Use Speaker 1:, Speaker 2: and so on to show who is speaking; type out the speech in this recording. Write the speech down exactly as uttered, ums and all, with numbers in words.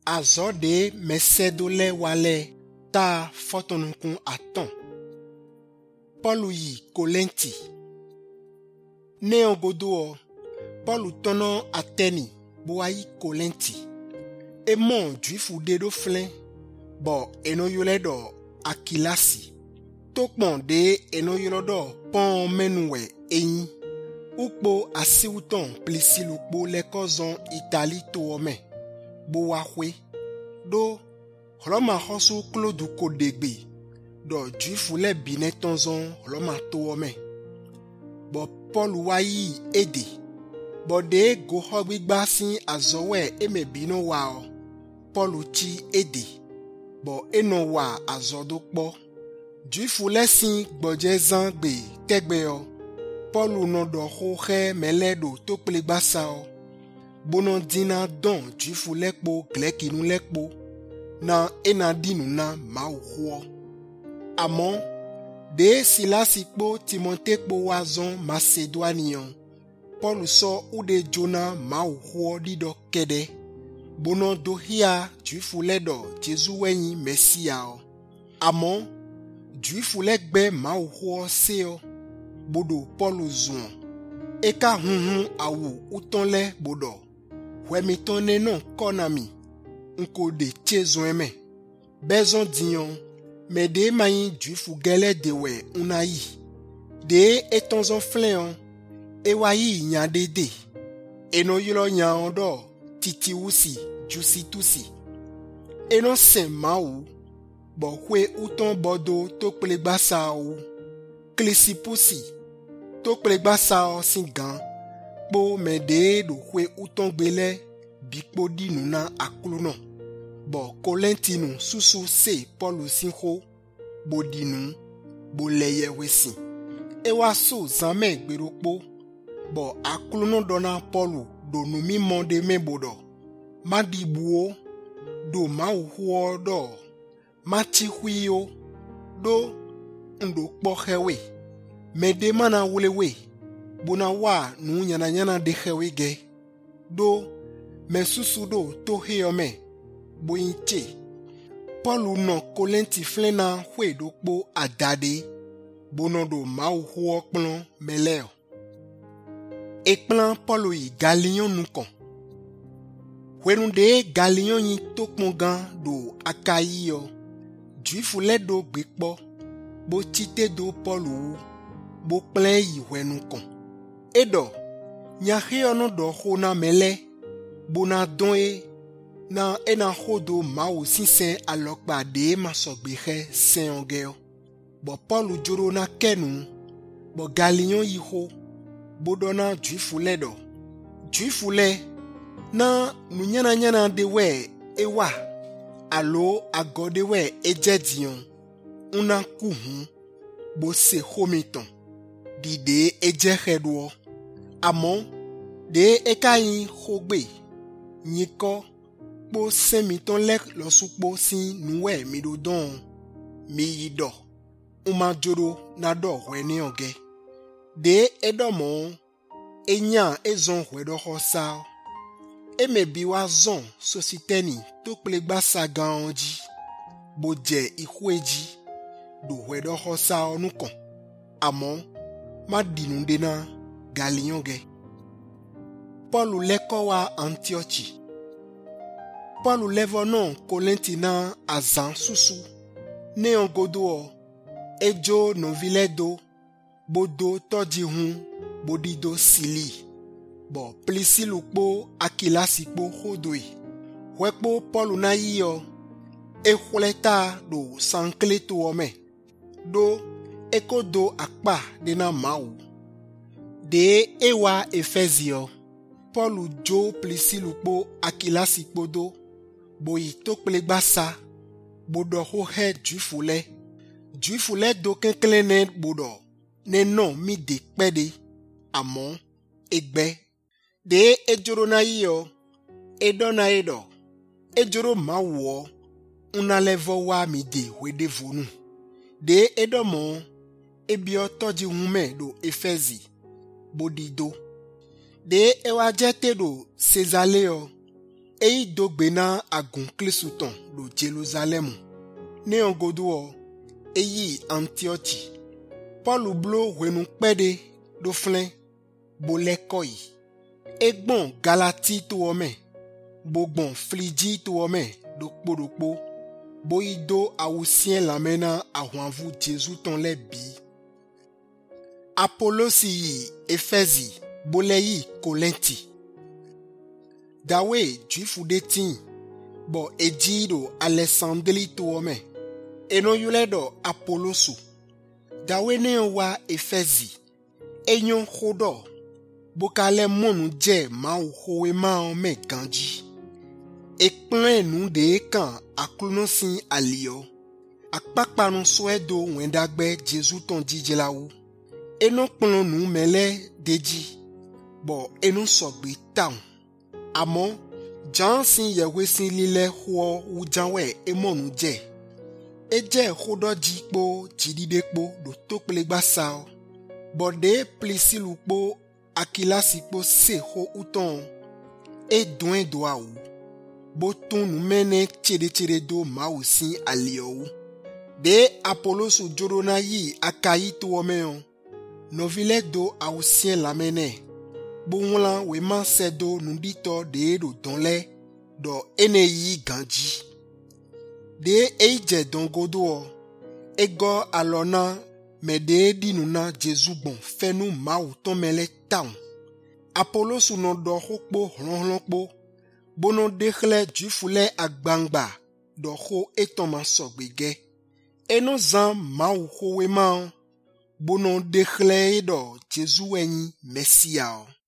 Speaker 1: Azode mesedole wale ta fotonunkun aton. Paulu yi kolenti. Ne ogodo Paulu tono ateni bo ayi kolenti. E mon juifu dedo flen bo eno yole do akilasi. Tokpon de eno yolo do pon menue eyin. Ukpo asiwuton plisi lukpo lekozon Itali to ome. Bo wahwe. Do holoma hosu klodu kodegbe. Do juifu le binetonzon holoma to ome. Bo Paul wayi ede. Bo de go hobigba sin azowe eme bino wao. Paul chi ede. Bo eno wa azodokpo. Juifu le sin gboje zan gbe tegbe o. Paul no do hohe meledo to plegbasa o. Bono dina don juifu lekpo glekinu lekpo. Na ena dinu na ma uhuo. Amon, de silasi kpo Timote kpo wazon Macedonian. Paul so ude Jona ma uhuo dido kede. Bono do hia juifu ledo Jesu wenyi Mesia o. Amon, juifu legbe ma uhuo seo. Bodo Paul zuon. Eka hunhun awu utonle bodo. Wemitonne non konami. Nko de chezweme. Bezon diyon. Me de mayin juifu gele dewe unayi. De etonzon fleon. Ewayi nyadede. Eno yilo nyaondo. Titi usi. Jusi tusi. Eno sen maou. Bo hwe uton bodo tokplegbasa ou. Klisi pusi. Tokplegbasa ou singan. Bo me de do hwe uton gbele. Bikpo dinu na aklunon. Bo kolentinu susu se Paulu sinho. Bo dinu. Bo leye wesi. Ewa so zame gberokpo. Bo aklunon dona Paulu do numi monde me bodo. Madi buo. Do ma uhuo do. Machi huyo. Do. Ndo kpohewe. Mede mana wulewe. Bona wa nu nyana nyana de hewe ge. Do. Men susu do to heome. Bo inche. Paulu no kolenti flena hwe do kpo adade. Bono do ma uhuo kplon meleo. Ekplan Paulu yi galion nukon. Hwenun de galion yi tokpon gan do akayi yo. Juifu le do gbekpo. Bo chite do Paulu. Bo plen yi hwenun kon. Edo. Nyahe ono do hona mele. Bona don e. Na ena hodo ma o sinsen alokba de masogbehe sen ongeo. Bo Paulu joro na kenu. Bo galion yi ho. Bodona juifu le do. Juifu le. Na nunyana nyana de we ewa. Alo agode we ejedion. Una kuhun. Bo se homiton. Di de eje hedwo. Amon. De ekayin hogbe. Nyiko. Po semiton lek losukpo sin nuwe midodon. Mi yido. Uma joro na do hwene oge. De edomon. Enya ezon hwedo hosa. Eme biwa zon sositeni tokplegba sagan onji. Boje ikweji. Do hwedo hosa onukon. Amon. Ma dinunde na galion ge. Paulu leko wa Antiochi. Paulu levo non kolenti na azan susu. Neon godo o. Ejo no viledo. Bodo toji hun. Bodido sili. Bo plisi lukpo akilasi kpo hodoi. Wekpo Paulu na yiyo. E huleta do sankle to ome. Do eko do akpa de na mau. De ewa Efezio. Paulu jo plisi lukpo akilasi kpo do. Bo yi tokplegbasa. Bodo hohe juifule. Juifule do kenklene bodo. Ne non mi de pede. Amon. Egbe. De ejoro na iyo. Edo na edo. Ejoro ma wo. Una levo wa mi de wede vonu. De edo mon. Ebio toji hume do Efezi. Bodido. De ewa jete do Cezaleo. eyi dogbe na agun Kristuton lo Jerusalem. Ne ongodo eyi Antiochi. Paul blo wenu pede do flen bolekoi. Egbon Galati to ome. Bogbon Frigi to ome do kpodokpo. Boido awusien lamena ahwanvu Jesu ton le bi. Apollos yi Efezi boleyi Kolenti. Dawe juifu de tin. Bo eji do Alessandri to ome. Eno yule do Apollosu. Dawe ne wa Efezi. Enyon khodo. Bokale monu je ma ou howe ma ome ganji. Ekplen nou de ekan akluno sin alio. Akpakpa non swedo wendagbe Jesu ton dije la ou. Eno kplon nou mele deji. Bo eno sogbe taun. Amon, jan sin yewe sin lile huo ou janwe emonu je. Eje khodo jikpo jididekpo do tokplegba sao. Bo de plisilukpo akilasikpo se ho uton. E doen doa ou. Boton nou mene chede chede do ma ou sin alio ou. De Apollos ou jorona yi akayi to omeon. Novile do a ou sien la mene. Bonlan we man se do nou dito de do donle do ene yi ganji. De eije don godo ego alona me de di nou na Jesu bon fe nou ma ou ton mele taun. Apollos ou non do hokpo hlonhlonpo. Bono dekhle jufule agbangba do ho etoma sogbege. Eno zan ma ou ho we man. Bono dekhle do Jesu enyi Mesia.